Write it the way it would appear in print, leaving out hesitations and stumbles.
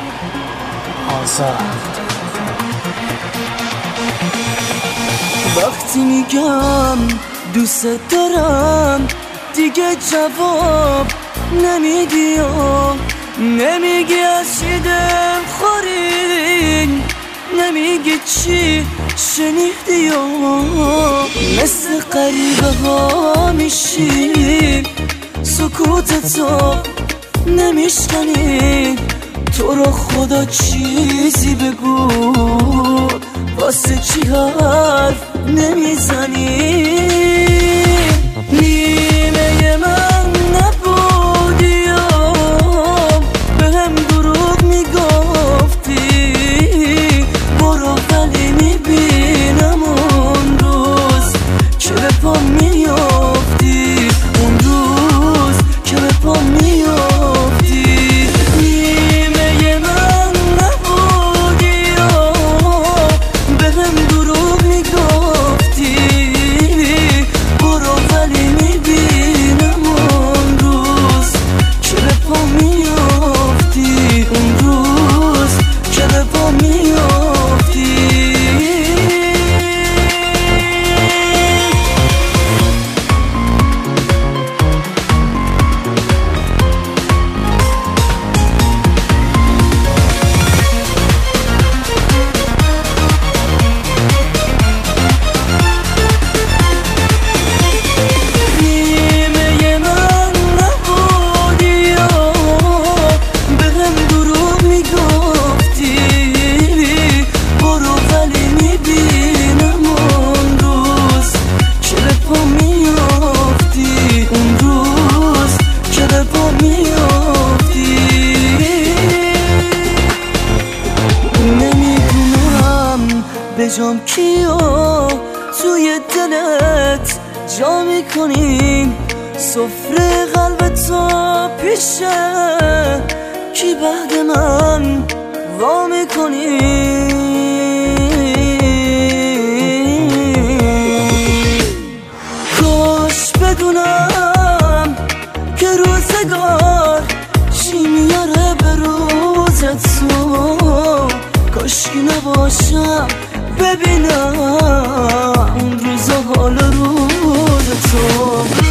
وقتی میگم دوست دارم دیگه جواب نمیدی و نمیگی از چی دم خوری، نمیگی چی شنیدی و مثل غریبه ها میشی، سکوتتو نمیشکنی. تو رو خدا چیزی بگو، واسه چی حرف نمیزنی؟ نیمه من نبودی و بهم دروغ میگفتی، برو ولی میبینم اون روز که به پا میافتی، اون روز که به پا میافتی. نیمه من نبودی و بهم دروغ میگفتی، برو ولی میبینم اون روز که به پا میافتی، اون روز که به پا میافتی. بجام کیو توی دلت جا میکنیم، سفره قلب تو پیشه کی بعد من وا میکنیم. کاش بدونم که روزگار چی میاره به روز تو، کاشکی نباشم ببینم اون روزا حال روز تو.